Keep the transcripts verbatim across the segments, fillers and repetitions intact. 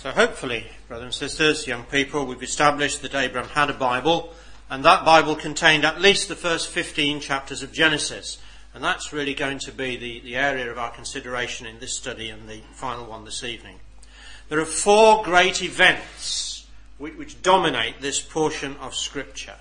So hopefully, brothers and sisters, young people, we've established that Abraham had a Bible, and that Bible contained at least the first fifteen chapters of Genesis. And that's really going to be the, the area of our consideration in this study and the final one this evening. There are four great events which, which dominate this portion of Scripture.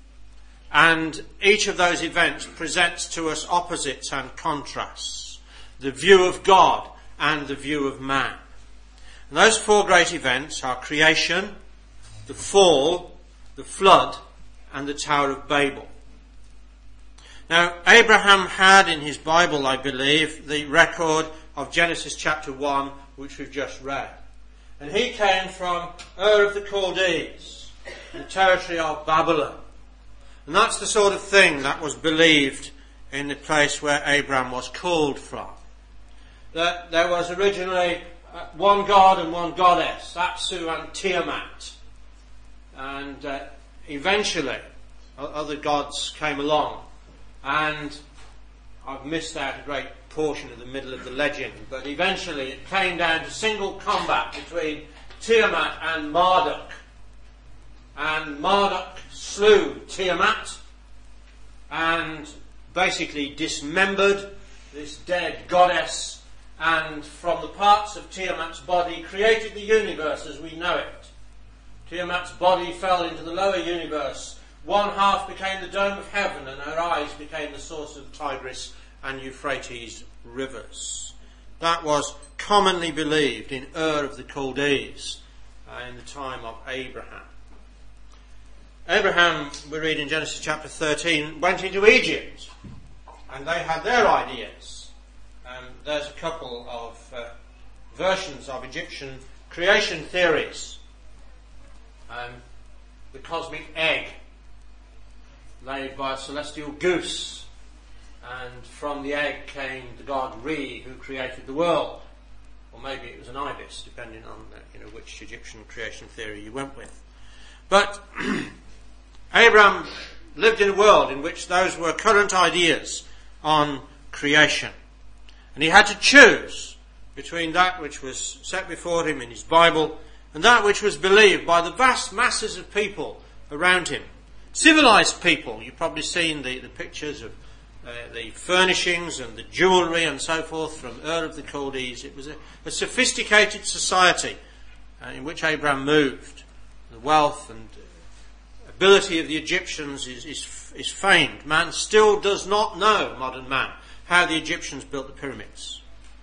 And each of those events presents to us opposites and contrasts. The view of God and the view of man. And those four great events are creation, the fall, the flood, and the Tower of Babel. Now, Abraham had in his Bible, I believe, the record of Genesis chapter one, which we've just read. And he came from Ur of the Chaldees, the territory of Babylon. And that's the sort of thing that was believed in the place where Abraham was called from. That there was originally one god and one goddess, Apsu and Tiamat. And uh, eventually other gods came along. And I've missed out a great portion of the middle of the legend, but eventually it came down to single combat between Tiamat and Marduk. And Marduk slew Tiamat and basically dismembered this dead goddess, and from the parts of Tiamat's body created the universe as we know it. Tiamat's body fell into the lower universe. One half became the dome of heaven, and her eyes became the source of Tigris and Euphrates rivers. That was commonly believed in Ur of the Chaldees uh, in the time of Abraham. Abraham, we read in Genesis chapter thirteen, went into Egypt, and they had their ideas. Um, there's a couple of uh, versions of Egyptian creation theories. Um, the cosmic egg, laid by a celestial goose, and from the egg came the god Re, who created the world. Or maybe it was an ibis, depending on uh, you know which Egyptian creation theory you went with. But Abraham lived in a world in which those were current ideas on creation. And he had to choose between that which was set before him in his Bible and that which was believed by the vast masses of people around him. Civilized people. You've probably seen the, the pictures of uh, the furnishings and the jewellery and so forth from Ur of the Chaldees. It was a, a sophisticated society uh, in which Abraham moved. The wealth and ability of the Egyptians is, is, is famed. Man still does not know, modern man, how the Egyptians built the pyramids.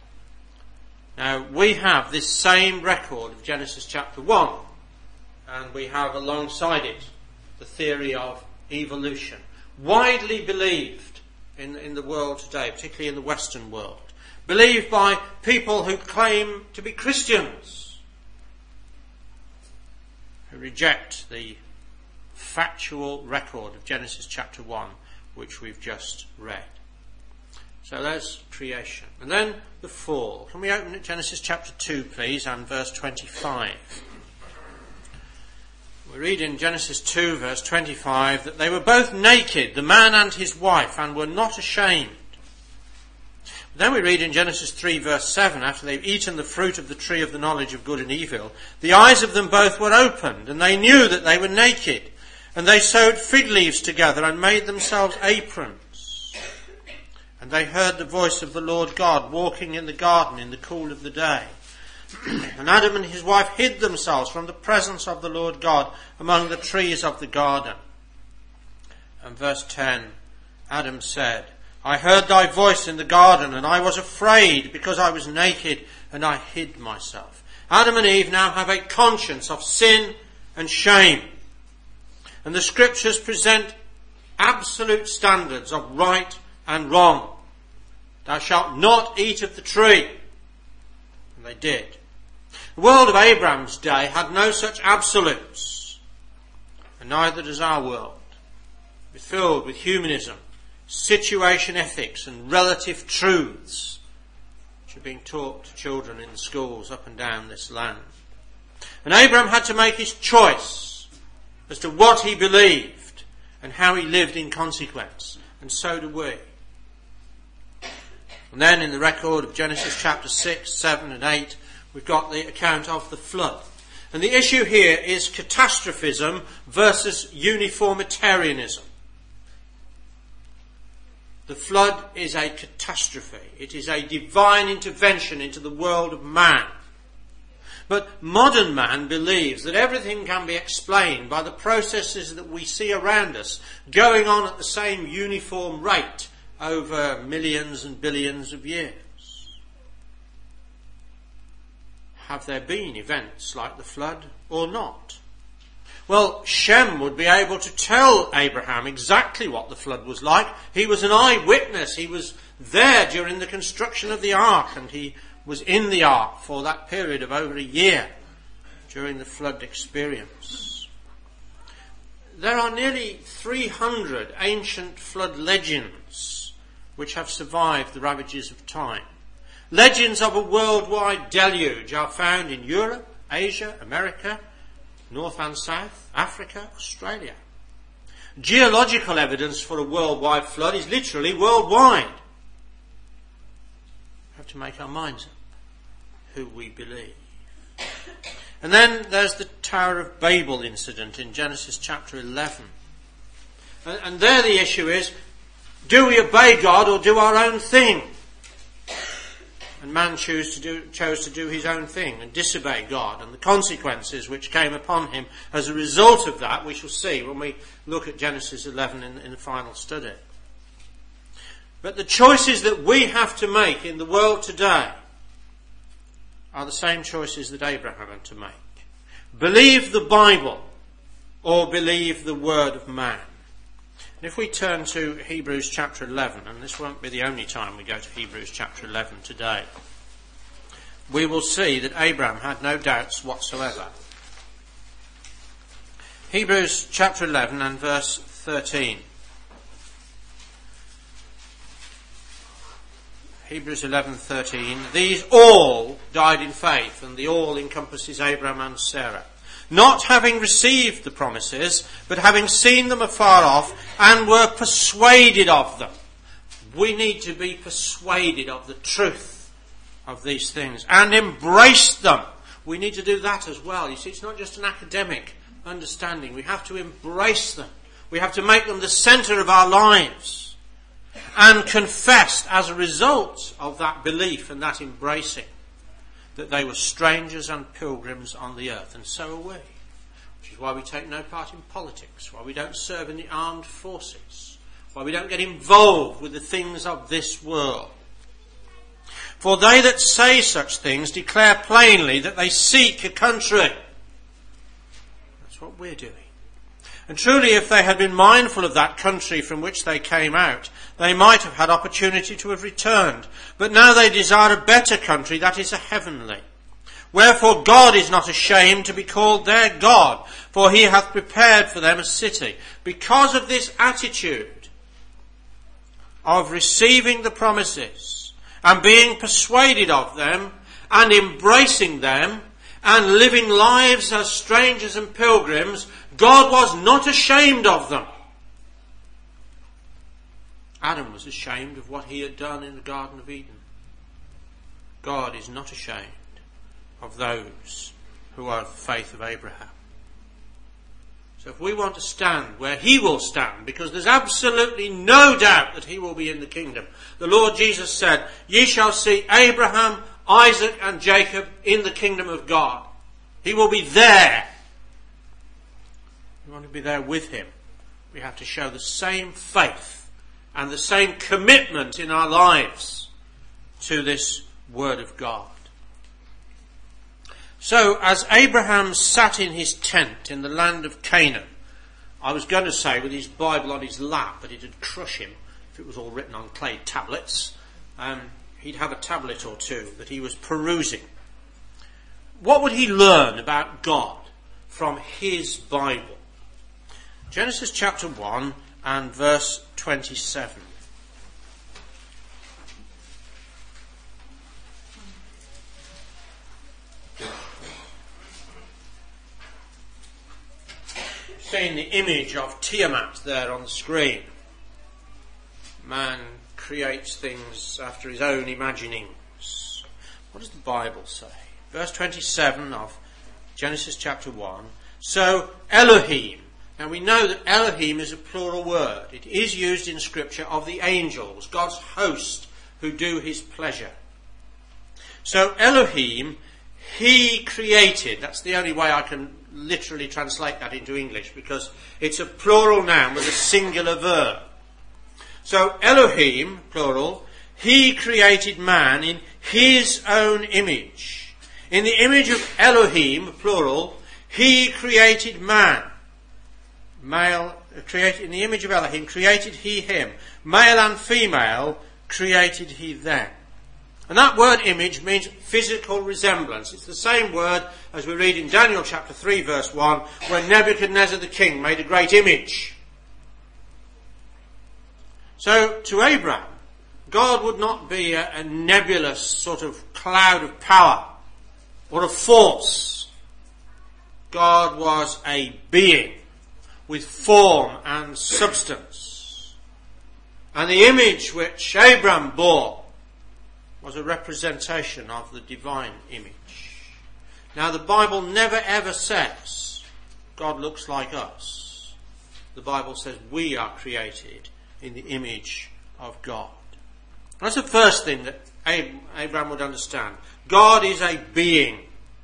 Now, we have this same record of Genesis chapter one, and we have alongside it the theory of evolution, widely believed in, in the world today, particularly in the Western world, believed by people who claim to be Christians, who reject the factual record of Genesis chapter one, which we've just read. So there's creation. And then the fall. Can we open at Genesis chapter two, please, and verse twenty-five? We read in Genesis two, verse twenty-five, that they were both naked, the man and his wife, and were not ashamed. Then we read in Genesis three, verse seven, after they've eaten the fruit of the tree of the knowledge of good and evil, the eyes of them both were opened, and they knew that they were naked. And they sewed fig leaves together and made themselves aprons. And they heard the voice of the Lord God walking in the garden in the cool of the day. And Adam and his wife hid themselves from the presence of the Lord God among the trees of the garden. And verse ten, Adam said, I heard thy voice in the garden, and I was afraid because I was naked, and I hid myself. Adam and Eve now have a conscience of sin and shame. And the scriptures present absolute standards of right and wrong. Thou shalt not eat of the tree. And they did. The world of Abraham's day had no such absolutes. And neither does our world. It's filled with humanism, situation ethics and relative truths which are being taught to children in the schools up and down this land. And Abraham had to make his choice as to what he believed and how he lived in consequence. And so do we. And then in the record of Genesis chapter six, seven and eight, we've got the account of the flood. And the issue here is catastrophism versus uniformitarianism. The flood is a catastrophe. It is a divine intervention into the world of man. But modern man believes that everything can be explained by the processes that we see around us going on at the same uniform rate over millions and billions of years. Have there been events like the flood or not? Well, Shem would be able to tell Abraham exactly what the flood was like. He was an eyewitness. He was there during the construction of the ark, and he was in the ark for that period of over a year during the flood experience. There are nearly three hundred ancient flood legends which have survived the ravages of time. Legends of a worldwide deluge are found in Europe, Asia, America, North and South, Africa, Australia. Geological evidence for a worldwide flood is literally worldwide. We have to make our minds up who we believe. And then there's the Tower of Babel incident in Genesis chapter eleven. And, and there the issue is, do we obey God or do our own thing? And man chose to do, chose to do his own thing and disobey God, and the consequences which came upon him as a result of that we shall see when we look at Genesis eleven in, in the final study. But the choices that we have to make in the world today are the same choices that Abraham had to make. Believe the Bible or believe the word of man. And if we turn to Hebrews chapter eleven, and this won't be the only time we go to Hebrews chapter eleven today, we will see that Abraham had no doubts whatsoever. Hebrews chapter eleven and verse thirteen. Hebrews eleven thirteen. These all died in faith, and the all encompasses Abraham and Sarah, not having received the promises, but having seen them afar off, and were persuaded of them. We need to be persuaded of the truth of these things and embrace them. We need to do that as well. You see, it's not just an academic understanding. We have to embrace them. We have to make them the centre of our lives, and confess as a result of that belief and that embracing that they were strangers and pilgrims on the earth, and so are we. Which is why we take no part in politics, why we don't serve in the armed forces, why we don't get involved with the things of this world. For they that say such things declare plainly that they seek a country. That's what we're doing. And truly, if they had been mindful of that country from which they came out, they might have had opportunity to have returned. But now they desire a better country, that is a heavenly. Wherefore God is not ashamed to be called their God, for he hath prepared for them a city. Because of this attitude of receiving the promises and being persuaded of them and embracing them and living lives as strangers and pilgrims, God was not ashamed of them. Adam was ashamed of what he had done in the Garden of Eden. God is not ashamed of those who are of the faith of Abraham. So if we want to stand where he will stand, because there's absolutely no doubt that he will be in the kingdom. The Lord Jesus said, ye shall see Abraham, Isaac and Jacob in the kingdom of God. He will be there. We want to be there with him. We have to show the same faith and the same commitment in our lives to this word of God. So, as Abraham sat in his tent in the land of Canaan, I was going to say with his Bible on his lap, but it'd crush him if it was all written on clay tablets. Um, he'd have a tablet or two that he was perusing. What would he learn about God from his Bible? Genesis chapter one and verse twenty-seven. Seeing the image of Tiamat there on the screen. Man creates things after his own imaginings. What does the Bible say? Verse twenty-seven of Genesis chapter one. So Elohim. Now we know that Elohim is a plural word. It is used in Scripture of the angels, God's host who do his pleasure. So Elohim, he created. That's the only way I can literally translate that into English, because it's a plural noun with a singular verb. So Elohim, plural, he created man in his own image. In the image of Elohim, plural, he created man. Male, created in the image of Elohim, created he him. Male and female created he them. And that word image means physical resemblance. It's the same word as we read in Daniel chapter three verse one, when Nebuchadnezzar the king made a great image. So to Abraham, God would not be a, a nebulous sort of cloud of power or a force. God was a being with form and substance. And the image which Abraham bore was a representation of the divine image. Now the Bible never ever says God looks like us. The Bible says we are created in the image of God. That's the first thing that Abraham would understand. God is a being.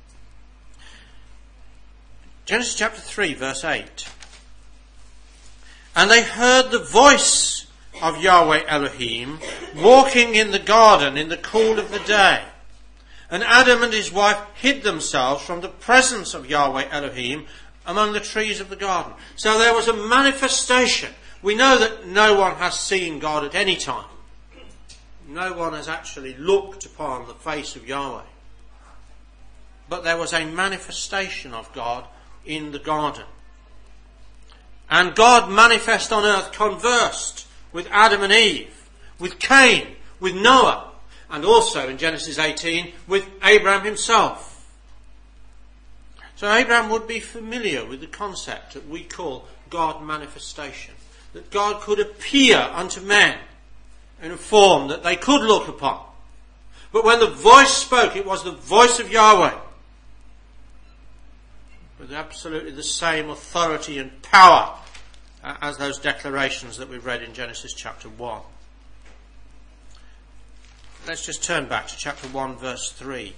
Genesis chapter three verse eight. And they heard the voice of Yahweh Elohim walking in the garden in the cool of the day. And Adam and his wife hid themselves from the presence of Yahweh Elohim among the trees of the garden. So there was a manifestation. We know that no one has seen God at any time. No one has actually looked upon the face of Yahweh. But there was a manifestation of God in the garden. And God manifest on earth conversed with Adam and Eve, with Cain, with Noah, and also in Genesis eighteen with Abraham himself. So Abraham would be familiar with the concept that we call God manifestation. That God could appear unto men in a form that they could look upon. But when the voice spoke, it was the voice of Yahweh, with absolutely the same authority and power as those declarations that we've read in Genesis chapter one. Let's just turn back to chapter one verse three.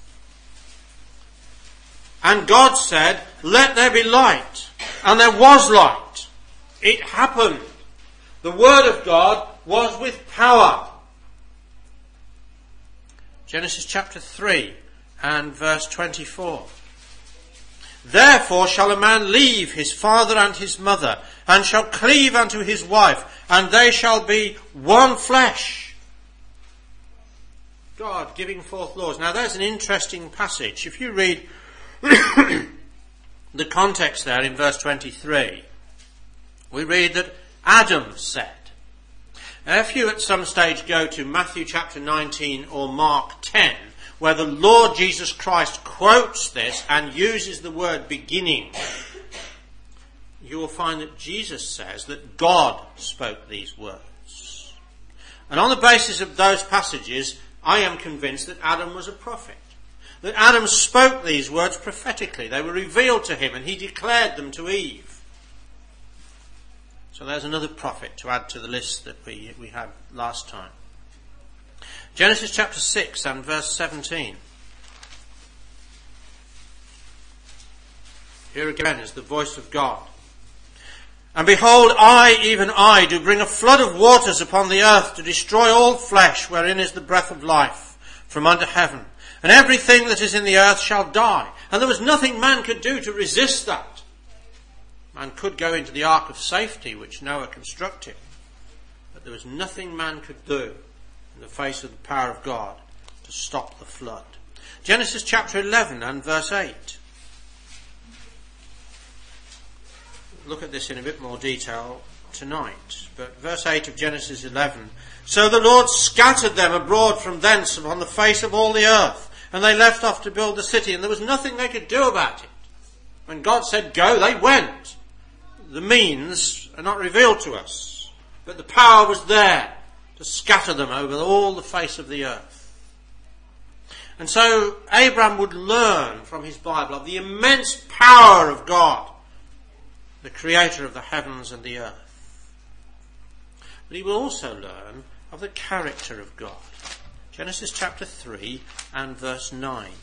And God said, let there be light. And there was light. It happened. The word of God was with power. Genesis chapter three and verse twenty-four. Therefore shall a man leave his father and his mother, and shall cleave unto his wife, and they shall be one flesh. God giving forth laws. Now there's an interesting passage. If you read the context there in verse twenty-three, we read that Adam said. Now if you at some stage go to Matthew chapter nineteen or Mark ten, where the Lord Jesus Christ quotes this and uses the word beginning, you will find that Jesus says that God spoke these words. And on the basis of those passages, I am convinced that Adam was a prophet. That Adam spoke these words prophetically. They were revealed to him and he declared them to Eve. So there's another prophet to add to the list that we, we had last time. Genesis chapter six and verse seventeen. Here again is the voice of God. And behold, I, even I, do bring a flood of waters upon the earth to destroy all flesh wherein is the breath of life from under heaven. And everything that is in the earth shall die. And there was nothing man could do to resist that. Man could go into the ark of safety which Noah constructed. But there was nothing man could do in the face of the power of God to stop the flood. Genesis chapter eleven and verse eight. Look at this in a bit more detail tonight. But verse eight of Genesis eleven. So the Lord scattered them abroad from thence upon the face of all the earth, and they left off to build the city, and there was nothing they could do about it. When God said go, they went. The means are not revealed to us, but the power was there to scatter them over all the face of the earth. And so Abraham would learn from his Bible of the immense power of God, the creator of the heavens and the earth. But he will also learn of the character of God. Genesis chapter three and verse nine.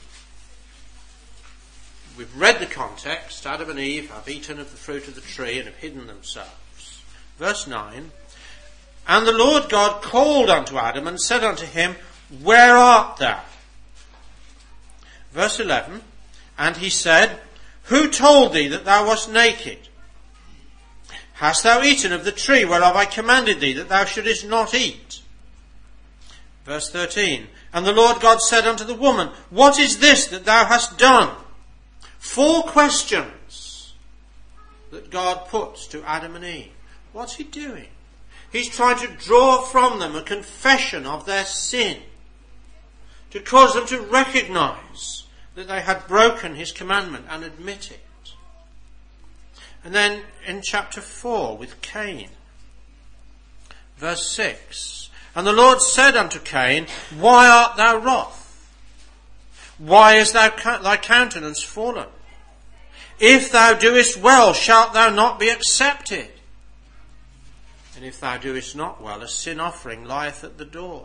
We've read the context. Adam and Eve have eaten of the fruit of the tree and have hidden themselves. Verse nine. And the Lord God called unto Adam and said unto him, Where art thou? Verse eleven. And he said, Who told thee that thou wast naked? Hast thou eaten of the tree whereof I commanded thee that thou shouldest not eat? Verse thirteen. And the Lord God said unto the woman, What is this that thou hast done? Four questions that God puts to Adam and Eve. What's he doing? He's trying to draw from them a confession of their sin, to cause them to recognize that they had broken his commandment and admit it. And then in chapter four with Cain, verse six, And the Lord said unto Cain, Why art thou wroth? Why is thou, thy countenance fallen? If thou doest well, shalt thou not be accepted? And if thou doest not well, a sin offering lieth at the door.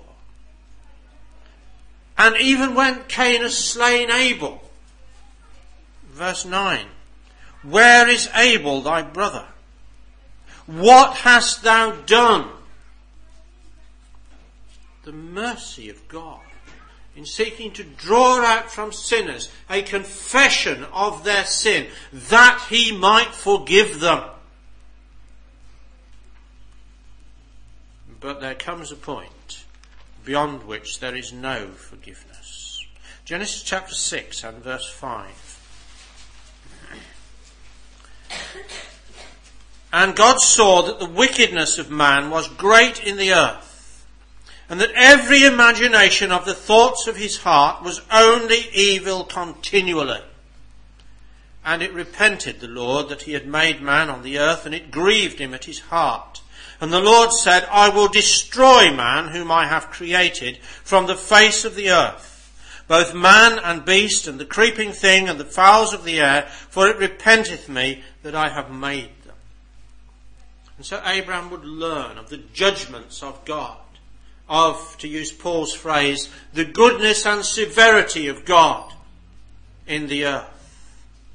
And even when Cain has slain Abel, verse nine, Where is Abel thy brother? What hast thou done? The mercy of God in seeking to draw out from sinners a confession of their sin, that he might forgive them. But there comes a point beyond which there is no forgiveness. Genesis chapter six and verse five. And God saw that the wickedness of man was great in the earth, and that every imagination of the thoughts of his heart was only evil continually. And it repented the Lord that he had made man on the earth, and it grieved him at his heart. And the Lord said, I will destroy man whom I have created from the face of the earth, both man and beast, and the creeping thing, and the fowls of the air, for it repenteth me that I have made them. And so Abraham would learn of the judgments of God, of, to use Paul's phrase, the goodness and severity of God in the earth.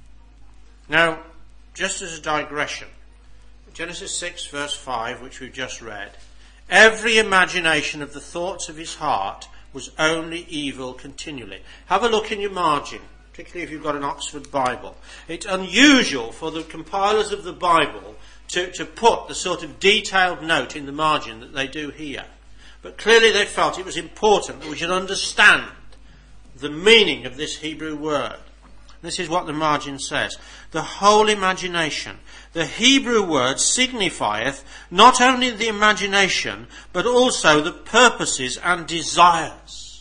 Now, just as a digression, Genesis six verse five, which we've just read, every imagination of the thoughts of his heart was only evil continually. Have a look in your margin, particularly if you've got an Oxford Bible. It's unusual for the compilers of the Bible to, to put the sort of detailed note in the margin that they do here. But clearly they felt it was important that we should understand the meaning of this Hebrew word. This is what the margin says. The whole imagination. The Hebrew word signifieth not only the imagination, but also the purposes and desires.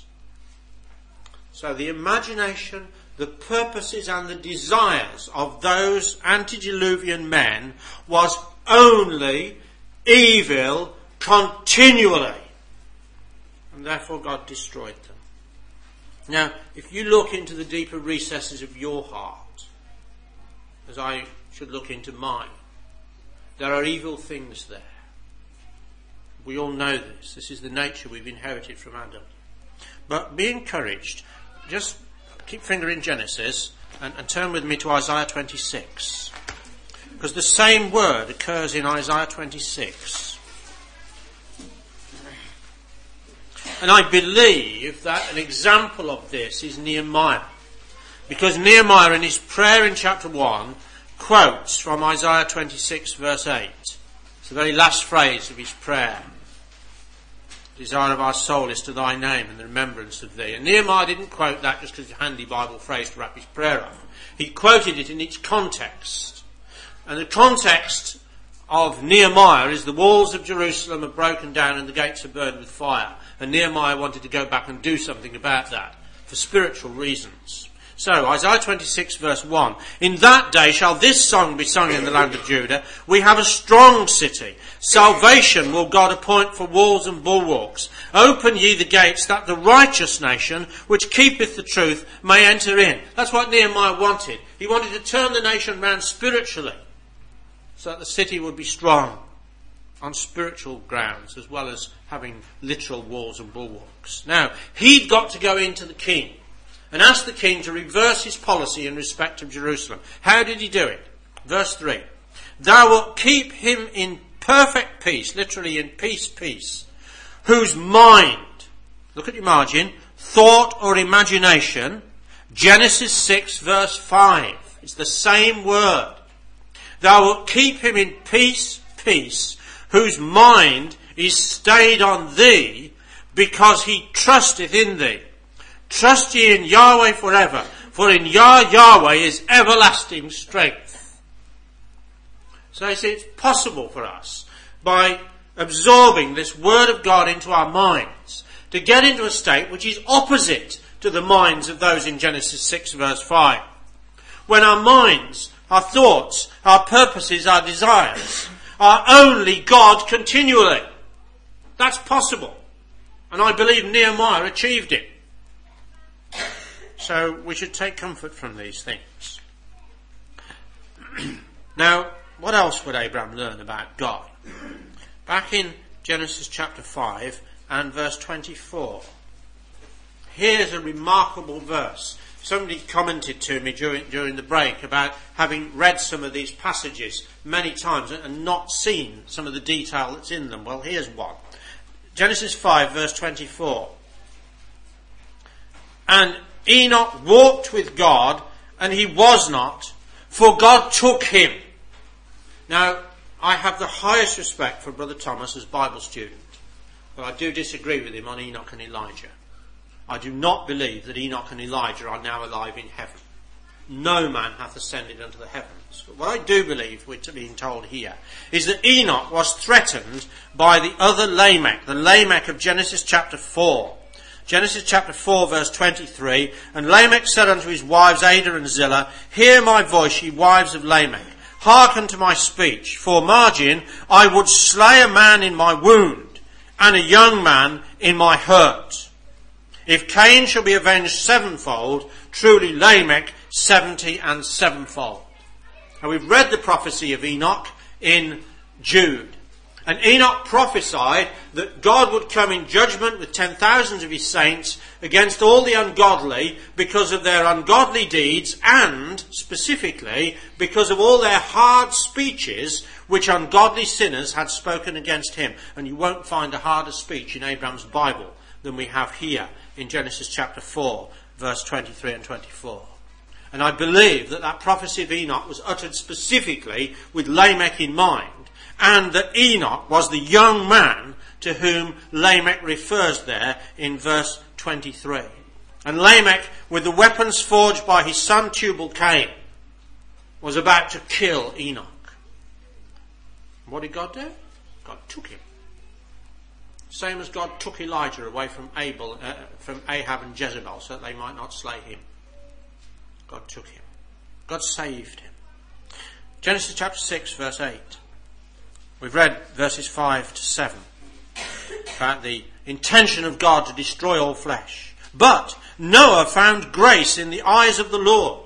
So the imagination, the purposes and the desires of those antediluvian men was only evil continually. And therefore God destroyed them. Now, if you look into the deeper recesses of your heart, as I should look into mine, there are evil things there. We all know this. This is the nature we've inherited from Adam. But be encouraged. Just keep finger in Genesis and, and turn with me to Isaiah twenty-six. Because the same word occurs in Isaiah twenty-six. And I believe that an example of this is Nehemiah. Because Nehemiah in his prayer in chapter one quotes from Isaiah twenty-six verse eight. It's the very last phrase of his prayer. The desire of our soul is to thy name and the remembrance of thee. And Nehemiah didn't quote that just because it's a handy Bible phrase to wrap his prayer up. He quoted it in its context. And the context of Nehemiah is the walls of Jerusalem are broken down and the gates are burned with fire. And Nehemiah wanted to go back and do something about that for spiritual reasons. So, Isaiah twenty-six verse one. In that day shall this song be sung in the land of Judah. We have a strong city. Salvation will God appoint for walls and bulwarks. Open ye the gates, that the righteous nation, which keepeth the truth, may enter in. That's what Nehemiah wanted. He wanted to turn the nation round spiritually, so that the city would be strong on spiritual grounds, as well as having literal walls and bulwarks. Now, he'd got to go into the king and ask the king to reverse his policy in respect of Jerusalem. How did he do it? Verse three. Thou wilt keep him in perfect peace, literally in peace, peace, whose mind, look at your margin, thought or imagination, Genesis six verse five. It's the same word. Thou wilt keep him in peace, peace, whose mind is stayed on thee, because he trusteth in thee. Trust ye in Yahweh forever, for in Yah Yahweh is everlasting strength. So you see, it's possible for us, by absorbing this word of God into our minds, to get into a state which is opposite to the minds of those in Genesis six verse five. When our minds, our thoughts, our purposes, our desires are only God continually. That's possible. And I believe Nehemiah achieved it. So we should take comfort from these things. Now, what else would Abraham learn about God? Back in Genesis chapter five and verse twenty-four. Here's a remarkable verse. Somebody commented to me during, during the break about having read some of these passages many times and not seen some of the detail that's in them. Well, here's one. Genesis five verse twenty-four. And Enoch walked with God, and he was not, for God took him. Now, I have the highest respect for Brother Thomas as Bible student, but I do disagree with him on Enoch and Elijah. I do not believe that Enoch and Elijah are now alive in heaven. No man hath ascended unto the heavens. But what I do believe, we're being told here, is that Enoch was threatened by the other Lamech, the Lamech of Genesis chapter four. Genesis chapter four verse twenty-three. And Lamech said unto his wives Adah and Zillah, Hear my voice, ye wives of Lamech. Hearken to my speech. For margin, I would slay a man in my wound, and a young man in my hurt. If Cain shall be avenged sevenfold, truly Lamech seventy and sevenfold. Now we've read the prophecy of Enoch in Jude. And Enoch prophesied that God would come in judgment with ten thousands of his saints against all the ungodly because of their ungodly deeds, and specifically because of all their hard speeches which ungodly sinners had spoken against him. And you won't find a harder speech in Abraham's Bible than we have here in Genesis chapter four verse twenty-three and twenty-four. And I believe that that prophecy of Enoch was uttered specifically with Lamech in mind, and that Enoch was the young man to whom Lamech refers there in verse twenty-three. And Lamech, with the weapons forged by his son Tubal-Cain, was about to kill Enoch. What did God do? God took him. Same as God took Elijah away from Abel, uh, from Ahab and Jezebel, so that they might not slay him. God took him. God saved him. Genesis chapter six verse eight. We've read verses five to seven about the intention of God to destroy all flesh. But Noah found grace in the eyes of the Lord.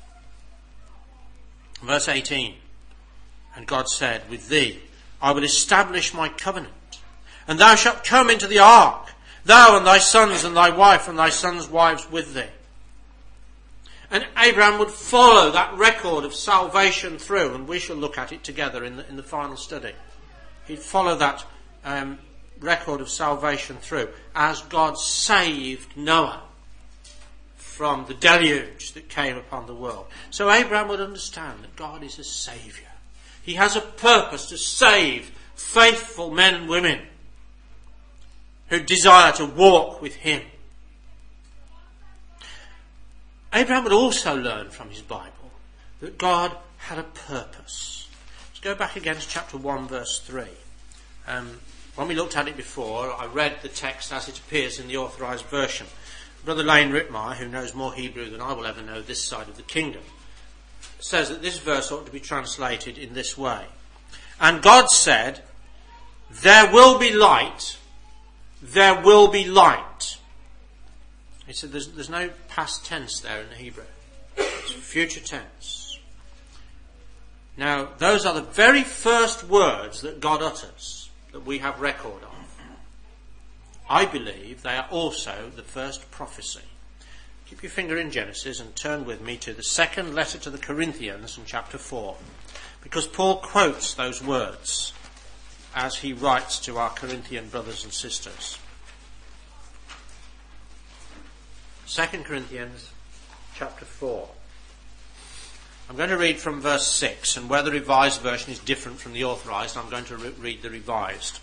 Verse eighteen. And God said, With thee I will establish my covenant, and thou shalt come into the ark, thou and thy sons and thy wife and thy sons' wives with thee. And Abraham would follow that record of salvation through, and we shall look at it together in the, in the final study. He'd follow that um, record of salvation through as God saved Noah from the deluge that came upon the world. So Abraham would understand that God is a saviour. He has a purpose to save faithful men and women who desire to walk with him. Abraham would also learn from his Bible that God had a purpose. Let's go back again to chapter one verse three. Um, when we looked at it before, I read the text as it appears in the authorised version. Brother Lane Rittmeyer, who knows more Hebrew than I will ever know this side of the kingdom, says that this verse ought to be translated in this way. And God said, there will be light, there will be light. He said there's, there's no past tense there in the Hebrew. It's future tense. Now, those are the very first words that God utters, that we have record of. I believe they are also the first prophecy. Keep your finger in Genesis and turn with me to the second letter to the Corinthians in chapter four, because Paul quotes those words as he writes to our Corinthian brothers and sisters. Second Corinthians chapter four. I'm going to read from verse six, and where the Revised Version is different from the Authorized, I'm going to re- read the Revised.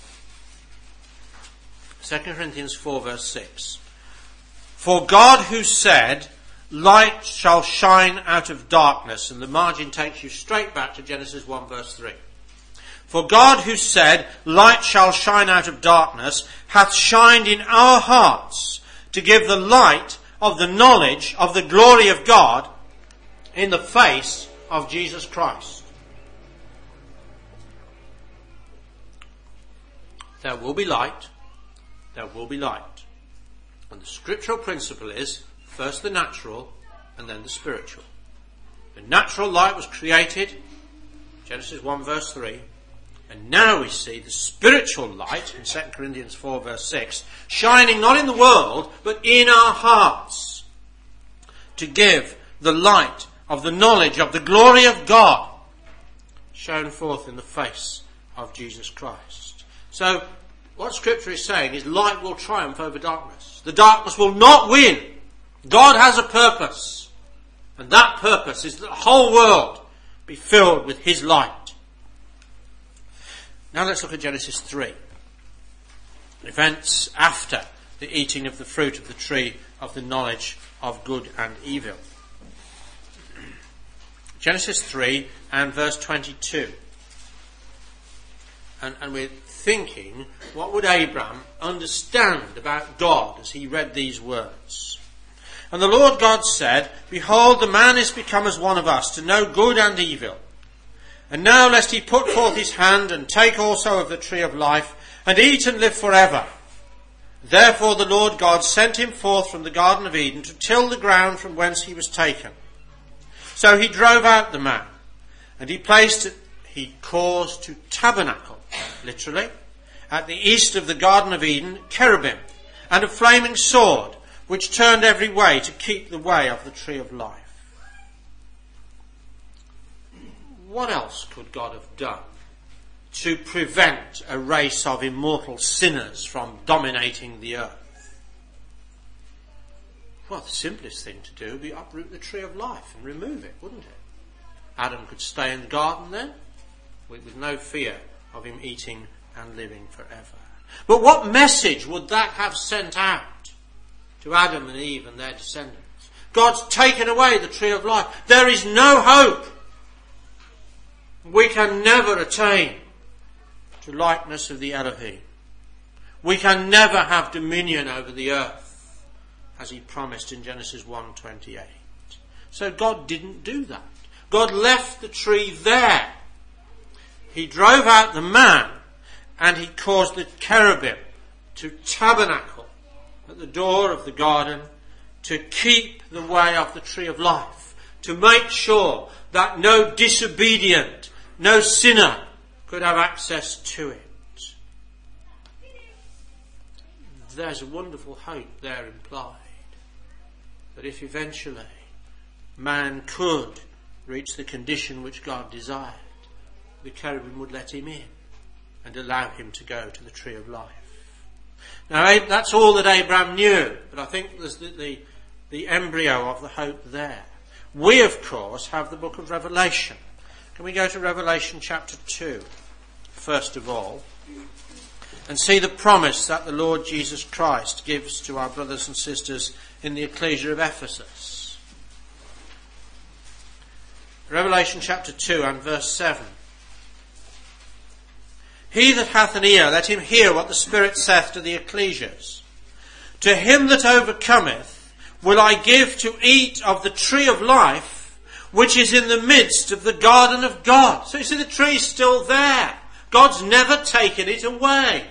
Second Corinthians four verse six. For God who said, light shall shine out of darkness, and the margin takes you straight back to Genesis one verse three. For God who said, light shall shine out of darkness, hath shined in our hearts to give the light of the knowledge of the glory of God in the face of Jesus Christ. There will be light. There will be light. And the scriptural principle is first the natural and then the spiritual. The natural light was created, Genesis one verse three, and now we see the spiritual light in Second Corinthians four verse six shining not in the world but in our hearts to give the light of the knowledge of the glory of God shown forth in the face of Jesus Christ. So what Scripture is saying is light will triumph over darkness. The darkness will not win. God has a purpose. And that purpose is that the whole world be filled with his light. Now let's look at Genesis three. Events after the eating of the fruit of the tree of the knowledge of good and evil. Genesis three and verse twenty-two. And, and we're thinking, what would Abraham understand about God as he read these words? And the Lord God said, behold, the man is become as one of us, to know good and evil. And now lest he put forth his hand and take also of the tree of life, and eat and live forever. Therefore the Lord God sent him forth from the Garden of Eden to till the ground from whence he was taken. So he drove out the man, and he placed, he caused to tabernacle, literally, at the east of the Garden of Eden, cherubim, and a flaming sword, which turned every way to keep the way of the tree of life. What else could God have done to prevent a race of immortal sinners from dominating the earth? Well, the simplest thing to do would be uproot the tree of life and remove it, wouldn't it? Adam could stay in the garden then, with, with no fear of him eating and living forever. But what message would that have sent out to Adam and Eve and their descendants? God's taken away the tree of life. There is no hope. We can never attain to likeness of the Elohim. We can never have dominion over the earth, as he promised in Genesis one twenty-eight. So God didn't do that. God left the tree there. He drove out the man, and he caused the cherubim to tabernacle at the door of the garden to keep the way of the tree of life, to make sure that no disobedient, no sinner could have access to it. There's a wonderful hope there implied, that if eventually man could reach the condition which God desired, the cherubim would let him in and allow him to go to the tree of life. Now that's all that Abraham knew, but I think there's the, the, the embryo of the hope there. We, of course, have the book of Revelation. Can we go to Revelation chapter two, first of all, and see the promise that the Lord Jesus Christ gives to our brothers and sisters in the ecclesia of Ephesus. Revelation chapter two and verse seven. He that hath an ear, let him hear what the Spirit saith to the ecclesias. To him that overcometh will I give to eat of the tree of life, which is in the midst of the garden of God. So you see, the tree's still there. God's never taken it away.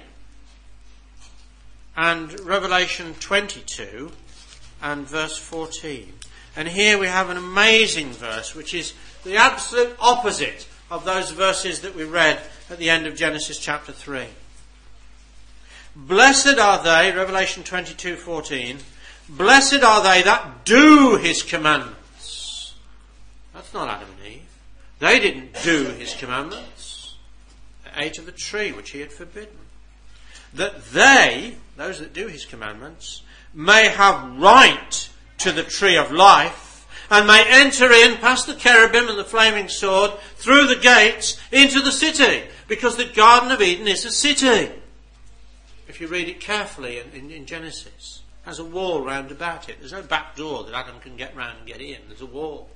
And Revelation twenty-two and verse fourteen. And here we have an amazing verse, which is the absolute opposite of those verses that we read at the end of Genesis chapter three. Blessed are they, Revelation twenty-two fourteen, blessed are they that do his commandments. That's not Adam and Eve. They didn't do his commandments. They ate of the tree which he had forbidden. That they, those that do his commandments, may have right to the tree of life, and may enter in past the cherubim and the flaming sword, through the gates, into the city. Because the Garden of Eden is a city. If you read it carefully in, in, in Genesis, it has a wall round about it. There's no back door that Adam can get round and get in. There's a wall.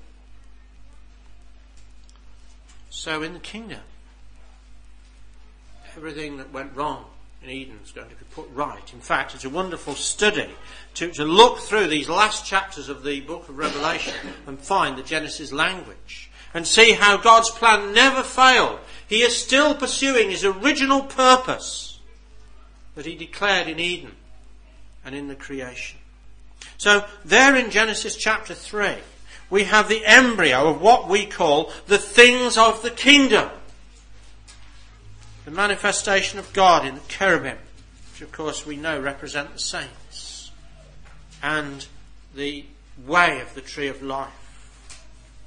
So in the kingdom, everything that went wrong in Eden is going to be put right. In fact, it's a wonderful study to, to look through these last chapters of the book of Revelation and find the Genesis language and see how God's plan never failed. He is still pursuing his original purpose that he declared in Eden and in the creation. So there in Genesis chapter three, we have the embryo of what we call the things of the kingdom. The manifestation of God in the cherubim, which of course we know represent the saints, and the way of the tree of life.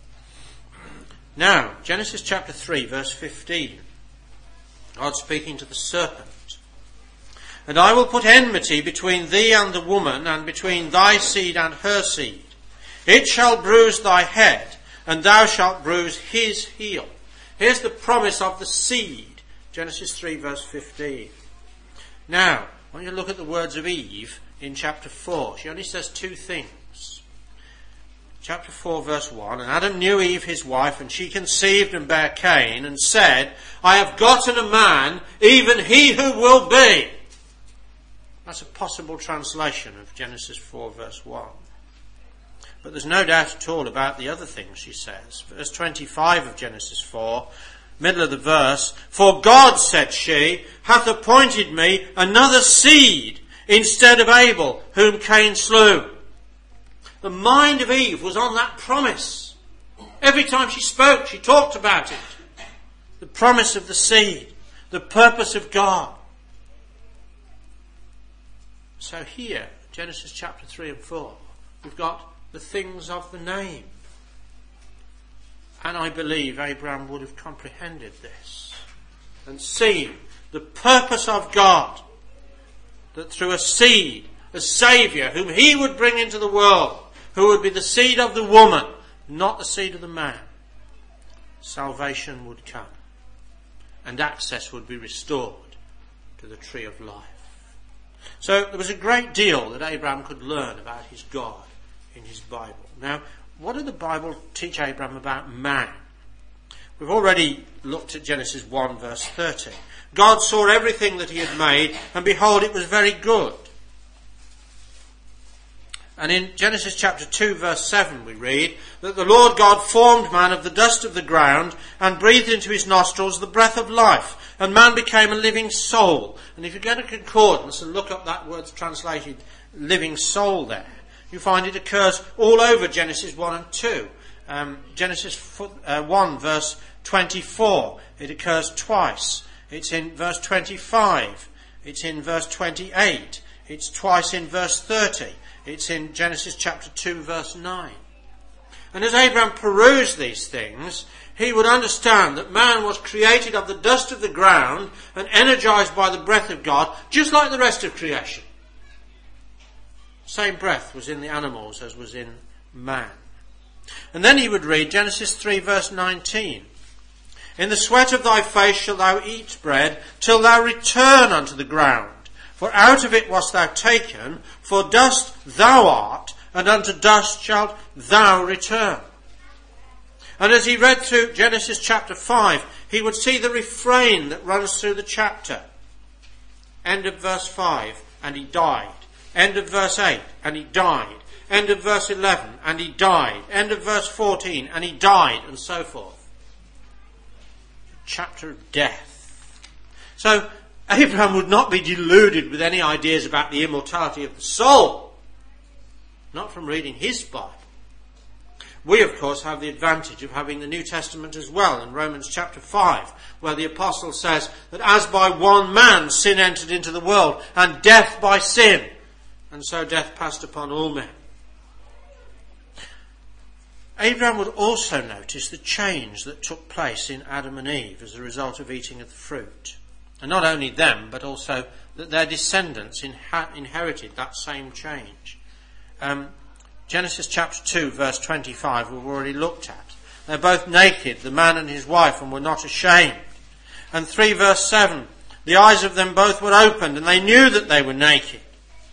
Now, Genesis chapter three, verse fifteen. God speaking to the serpent. And I will put enmity between thee and the woman, and between thy seed and her seed. It shall bruise thy head, and thou shalt bruise his heel. Here's the promise of the seed. Genesis three verse fifteen. Now, I want you to look at the words of Eve in chapter four. She only says two things. Chapter four verse one. And Adam knew Eve his wife, and she conceived and bare Cain, and said, I have gotten a man, even he who will be. That's a possible translation of Genesis four verse one. But there's no doubt at all about the other things she says. Verse twenty-five of Genesis four, middle of the verse, for God, said she, hath appointed me another seed instead of Abel, whom Cain slew. The mind of Eve was on that promise. Every time she spoke, she talked about it. The promise of the seed, the purpose of God. So here, Genesis chapter three and four, we've got the things of the name. And I believe Abraham would have comprehended this and seen the purpose of God, that through a seed, a saviour whom he would bring into the world, who would be the seed of the woman, not the seed of the man, salvation would come and access would be restored to the tree of life. So there was a great deal that Abraham could learn about his God in his Bible. Now, what did the Bible teach Abraham about man? We've already looked at Genesis one verse thirty. God saw everything that he had made, and behold, it was very good. And in Genesis chapter two verse seven we read that the Lord God formed man of the dust of the ground and breathed into his nostrils the breath of life, and man became a living soul. And if you go to concordance and look up that word translated living soul there, you find it occurs all over Genesis one and two. Um, Genesis uh, one verse twenty-four, it occurs twice. It's in verse twenty-five. It's in verse twenty-eight. It's twice in verse thirty. It's in Genesis chapter two verse nine. And as Abraham perused these things, he would understand that man was created of the dust of the ground and energized by the breath of God, just like the rest of creation. Same breath was in the animals as was in man. And then he would read Genesis three verse nineteen. In the sweat of thy face shalt thou eat bread till thou return unto the ground. For out of it wast thou taken, for dust thou art, and unto dust shalt thou return. And as he read through Genesis chapter five, he would see the refrain that runs through the chapter. End of verse five, and he died. End of verse eight, and he died. End of verse eleven, and he died. End of verse fourteen, and he died, and so forth. Chapter of death. So Abraham would not be deluded with any ideas about the immortality of the soul. Not from reading his Bible. We, of course, have the advantage of having the New Testament as well, in Romans chapter five, where the apostle says that as by one man sin entered into the world, and death by sin, and so death passed upon all men. Abraham would also notice the change that took place in Adam and Eve as a result of eating of the fruit. And not only them, but also that their descendants inha- inherited that same change. Um, Genesis chapter two, verse twenty-five, we've already looked at. They're both naked, the man and his wife, and were not ashamed. And three, verse seven, the eyes of them both were opened, and they knew that they were naked.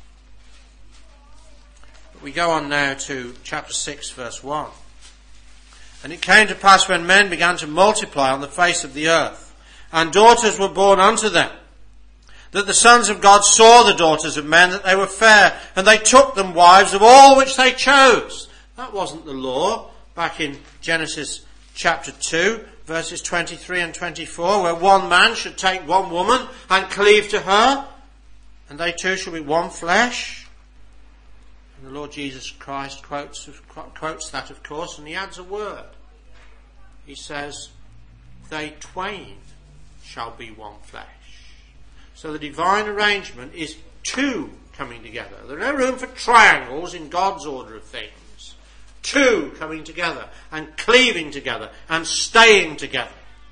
But we go on now to chapter six, verse one. And it came to pass when men began to multiply on the face of the earth, and daughters were born unto them, that the sons of God saw the daughters of men, that they were fair, and they took them wives of all which they chose. That wasn't the law back in Genesis chapter two, verses twenty-three and twenty-four, where one man should take one woman and cleave to her, and they two shall be one flesh. And the Lord Jesus Christ quotes, quotes that, of course, and he adds a word. He says, they twain shall be one flesh. So the divine arrangement is two coming together. There's no room for triangles in God's order of things. Two coming together and cleaving together and staying together.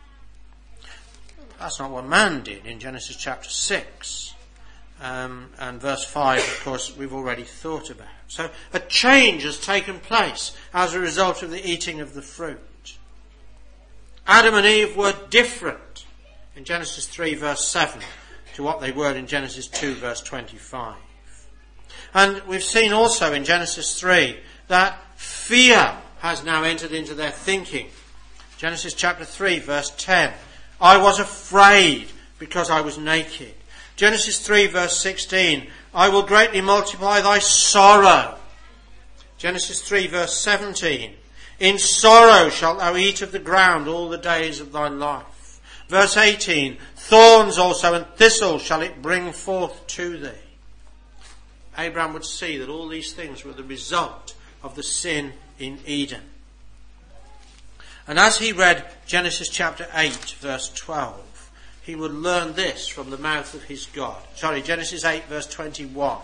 That's not what man did in Genesis chapter six. Um, and verse five, of course, we've already thought about. So a change has taken place as a result of the eating of the fruit. Adam and Eve were different in Genesis three, verse seven. To what they were in Genesis two, verse twenty-five. And we've seen also in Genesis three that fear has now entered into their thinking. Genesis chapter three, verse ten. I was afraid because I was naked. Genesis three, verse sixteen. I will greatly multiply thy sorrow. Genesis three, verse seventeen. In sorrow shalt thou eat of the ground all the days of thy life. Verse eighteen. Thorns also and thistles shall it bring forth to thee. Abraham would see that all these things were the result of the sin in Eden. And as he read Genesis chapter eight, verse twelve, he would learn this from the mouth of his God. Sorry, Genesis eight, verse twenty-one.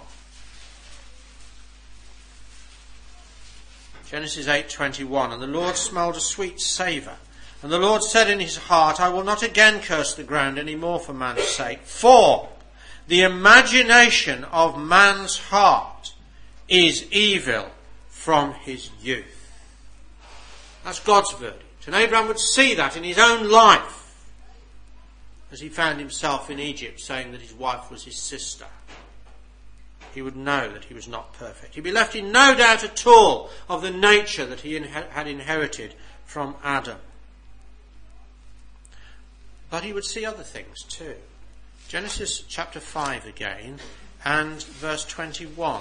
Genesis eight, twenty-one. And the Lord smelled a sweet savour. And the Lord said in his heart, I will not again curse the ground any more for man's sake. For the imagination of man's heart is evil from his youth. That's God's verdict. And Abraham would see that in his own life as he found himself in Egypt saying that his wife was his sister. He would know that he was not perfect. He'd be left in no doubt at all of the nature that he had inherited from Adam. But he would see other things too. Genesis chapter five again and verse twenty-one.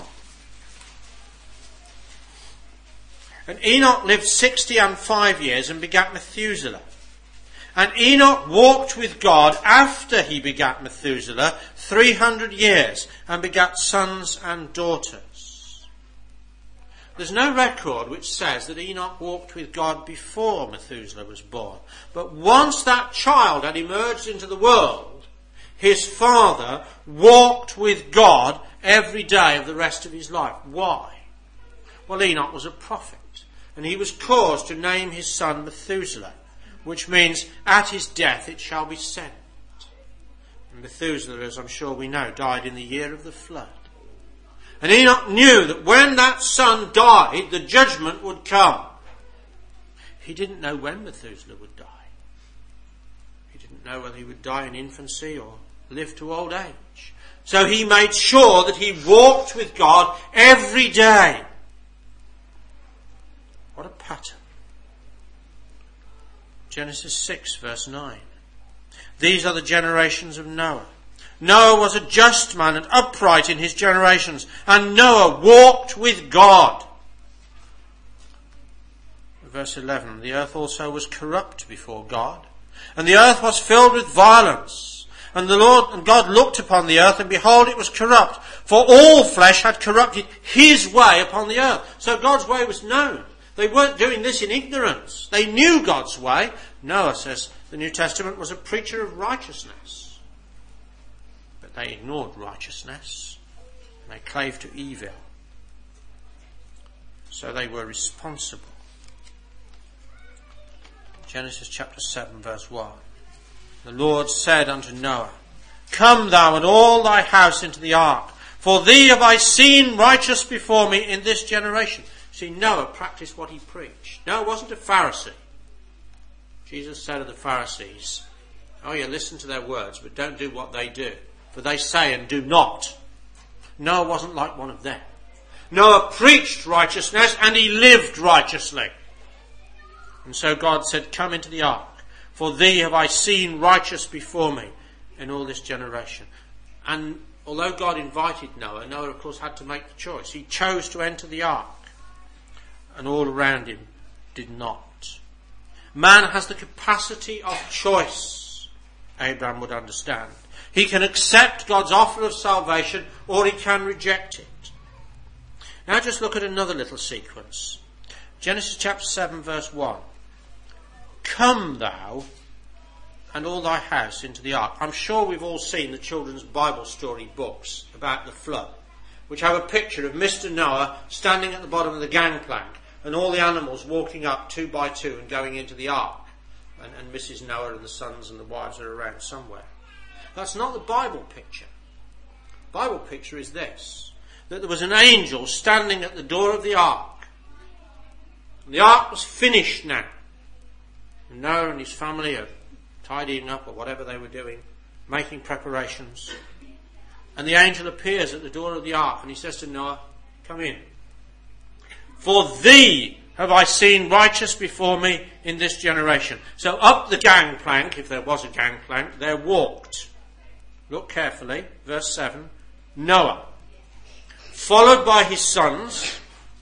And Enoch lived sixty and five years and begat Methuselah. And Enoch walked with God after he begat Methuselah three hundred years and begat sons and daughters. There's no record which says that Enoch walked with God before Methuselah was born. But once that child had emerged into the world, his father walked with God every day of the rest of his life. Why? Well, Enoch was a prophet, and he was caused to name his son Methuselah, which means at his death it shall be sent. And Methuselah, as I'm sure we know, died in the year of the flood. And Enoch knew that when that son died, the judgment would come. He didn't know when Methuselah would die. He didn't know whether he would die in infancy or live to old age. So he made sure that he walked with God every day. What a pattern. Genesis six, verse nine. These are the generations of Noah. Noah was a just man and upright in his generations, and Noah walked with God. Verse eleven, the earth also was corrupt before God, and the earth was filled with violence. And the Lord and God looked upon the earth, and behold, it was corrupt, for all flesh had corrupted his way upon the earth. So God's way was known. They weren't doing this in ignorance. They knew God's way. Noah, says the New Testament, was a preacher of righteousness. But they ignored righteousness, and they clave to evil. So they were responsible. Genesis chapter seven, verse one. The Lord said unto Noah, Come thou and all thy house into the ark, for thee have I seen righteous before me in this generation. See, Noah practiced what he preached. Noah wasn't a Pharisee. Jesus said of the Pharisees, Oh, you listen to their words, but don't do what they do, for they say and do not. Noah wasn't like one of them. Noah preached righteousness and he lived righteously. And so God said, Come into the ark, for thee have I seen righteous before me in all this generation. And although God invited Noah, Noah of course had to make the choice. He chose to enter the ark, and all around him did not. Man has the capacity of choice, Abraham would understand. He can accept God's offer of salvation, or he can reject it. Now just look at another little sequence. Genesis chapter seven, verse one. Come thou and all thy house into the ark. I'm sure we've all seen the children's Bible story books about the flood, which have a picture of Mister Noah standing at the bottom of the gangplank and all the animals walking up two by two and going into the ark. And, and Missus Noah and the sons and the wives are around somewhere. That's not the Bible picture. The Bible picture is this, that there was an angel standing at the door of the ark. And the ark was finished now. And Noah and his family are tidying up or whatever they were doing, making preparations. And the angel appears at the door of the ark and he says to Noah, Come in. For thee have I seen righteous before me in this generation. So up the gangplank, if there was a gangplank, there walked, look carefully, verse seven, Noah, followed by his sons,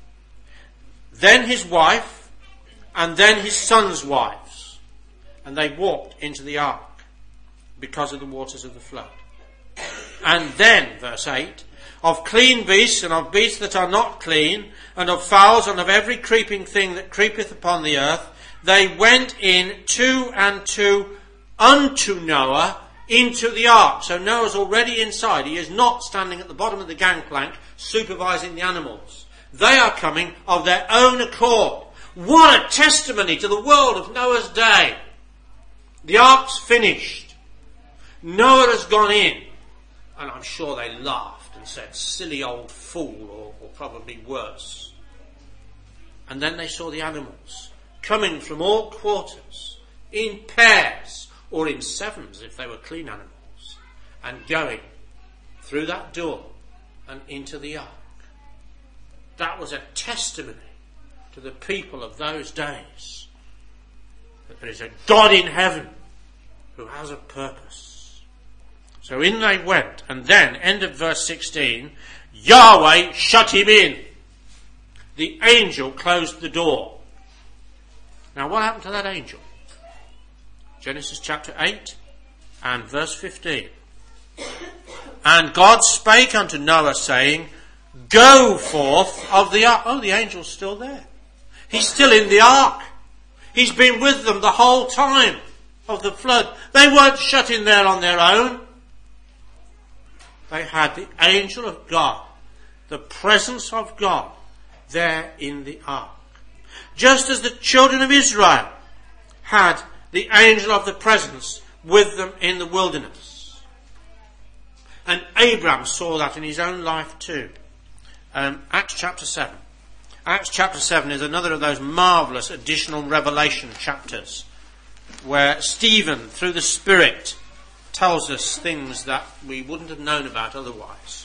then his wife, and then his sons' wives. And they walked into the ark because of the waters of the flood. And then, verse eight, of clean beasts and of beasts that are not clean, and of fowls and of every creeping thing that creepeth upon the earth, they went in two and two unto Noah into the ark. So Noah's already inside. He is not standing at the bottom of the gangplank supervising the animals. They are coming of their own accord. What a testimony to the world of Noah's day. The ark's finished. Noah has gone in. And I'm sure they laughed and said, silly old fool, or, or probably worse. And then they saw the animals coming from all quarters, in pairs, or in sevens if they were clean animals, and going through that door and into the ark. That was a testimony to the people of those days that there is a God in heaven who has a purpose. So in they went, and then, end of verse sixteen, Yahweh shut him in. The angel closed the door. Now what happened to that angel? Genesis chapter eight and verse fifteen. And God spake unto Noah, saying, Go forth of the ark. Oh, the angel's still there. He's still in the ark. He's been with them the whole time of the flood. They weren't shut in there on their own. They had the angel of God, the presence of God, there in the ark. Just as the children of Israel had the angel of the presence with them in the wilderness. And Abraham saw that in his own life too. Um, Acts chapter seven. Acts chapter seven is another of those marvellous additional revelation chapters where Stephen, through the Spirit, tells us things that we wouldn't have known about otherwise.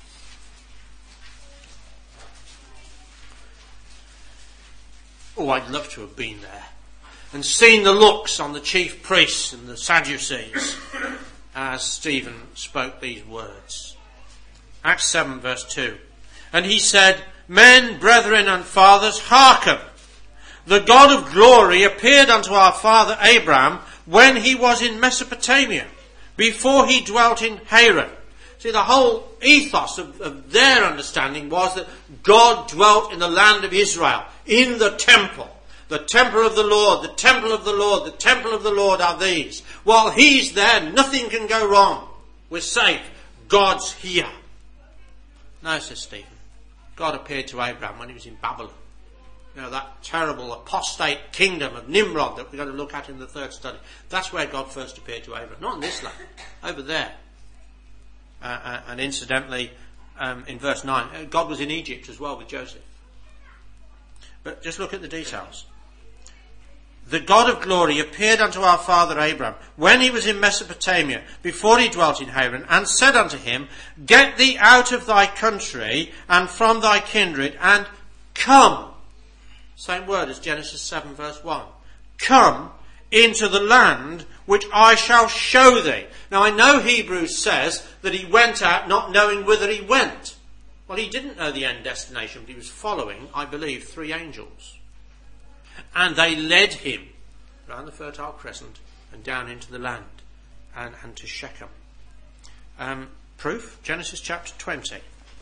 Oh, I'd love to have been there and seen the looks on the chief priests and the Sadducees as Stephen spoke these words. Acts seven verse two. And he said, Men, brethren and fathers, hearken. The God of glory appeared unto our father Abraham when he was in Mesopotamia, before he dwelt in Haran. See, the whole ethos of, of their understanding was that God dwelt in the land of Israel, in the temple. The temple of the Lord, the temple of the Lord, the temple of the Lord are these. While he's there, nothing can go wrong. We're safe. God's here. No, says Stephen. God appeared to Abraham when he was in Babylon. You know, that terrible apostate kingdom of Nimrod that we're going to look at in the third study. That's where God first appeared to Abraham. Not in this land. Over there. Uh, uh, and incidentally, um, in verse nine, uh, God was in Egypt as well with Joseph. But just look at the details. The God of glory appeared unto our father Abraham when he was in Mesopotamia, before he dwelt in Haran, and said unto him, Get thee out of thy country and from thy kindred, and come. Same word as Genesis seven verse one. Come into the land which I shall show thee. Now I know Hebrews says that he went out not knowing whither he went. Well, he didn't know the end destination, but he was following, I believe, three angels. And they led him round the Fertile Crescent and down into the land and, and to Shechem. Um, proof? Genesis chapter twenty.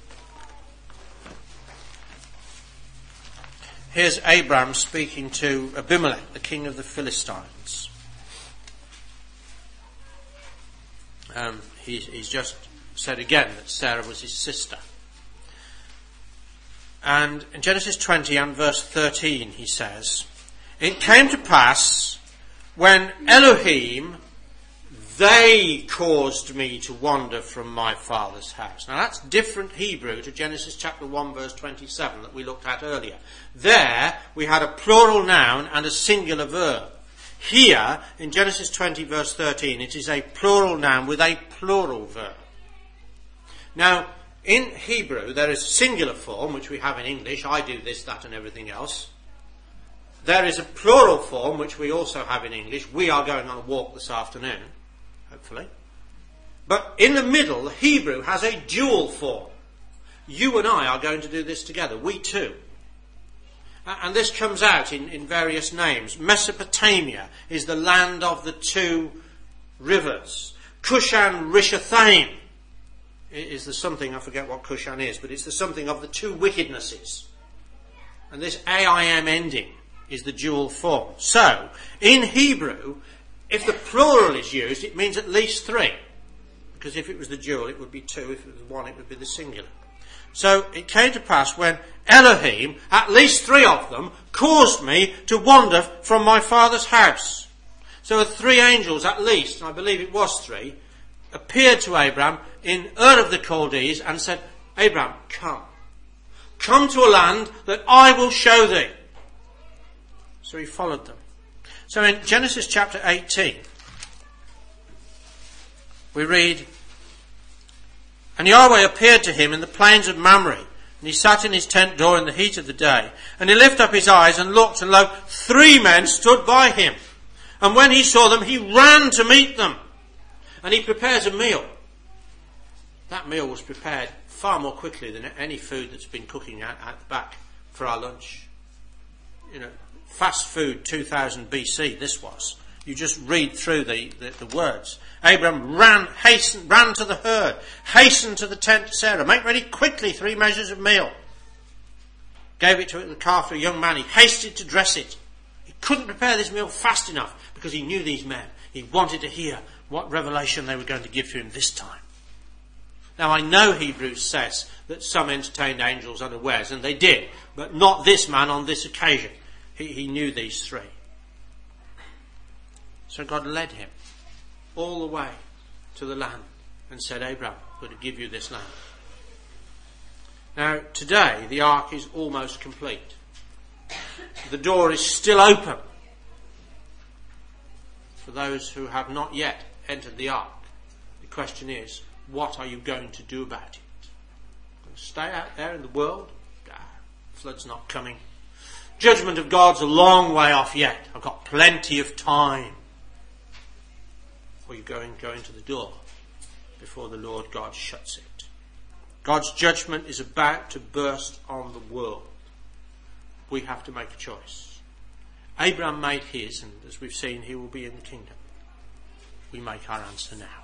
Here's Abraham speaking to Abimelech, the king of the Philistines. Um, he, he's just said again that Sarah was his sister. And in Genesis twenty and verse thirteen he says, It came to pass when Elohim, they caused me to wander from my father's house. Now that's different Hebrew to Genesis chapter one verse twenty-seven that we looked at earlier. There we had a plural noun and a singular verb. Here in Genesis twenty verse thirteen it is a plural noun with a plural verb. Now in Hebrew there is singular form, which we have in English, I do this, that and everything else. There is a plural form, which we also have in English. We are going on a walk this afternoon, hopefully. But in the middle, Hebrew has a dual form. You and I are going to do this together. We too. And this comes out in, in various names. Mesopotamia is the land of the two rivers. Cushan Rishathaim is the something, I forget what Cushan is, but it's the something of the two wickednesses. And this A I M ending is the dual form. So, in Hebrew, if the plural is used, it means at least three. Because if it was the dual, it would be two. If it was one, it would be the singular. So, it came to pass when Elohim, at least three of them, caused me to wander from my father's house. So, three angels at least, and I believe it was three, appeared to Abraham in Ur of the Chaldees and said, Abraham, come. Come to a land that I will show thee. So he followed them. So in Genesis chapter eighteen, we read, And Yahweh appeared to him in the plains of Mamre, and he sat in his tent door in the heat of the day. And he lifted up his eyes and looked, and lo, three men stood by him. And when he saw them, he ran to meet them. And he prepares a meal. That meal was prepared far more quickly than any food that's been cooking at, at the back for our lunch. You know, fast food two thousand B C this was. You just read through the, the, the words. Abraham ran, hastened, ran to the herd, hastened to the tent to Sarah, make ready quickly three measures of meal. Gave it to the calf to a young man, he hasted to dress it. He couldn't prepare this meal fast enough because he knew these men. He wanted to hear what revelation they were going to give to him this time. Now I know Hebrews says that some entertained angels unawares, and they did, but not this man on this occasion. He, he knew these three. So God led him all the way to the land and said, Abraham, I'm going to give you this land. Now today the ark is almost complete. The door is still open for those who have not yet entered the ark. The question is, what are you going to do about it? Going to stay out there in the world? Ah, flood's not coming. Judgment of God's a long way off yet. I've got plenty of time. Or you go and go into the door before the Lord God shuts it. God's judgment is about to burst on the world. We have to make a choice. Abraham made his, and as we've seen, he will be in the kingdom. We make our answer now.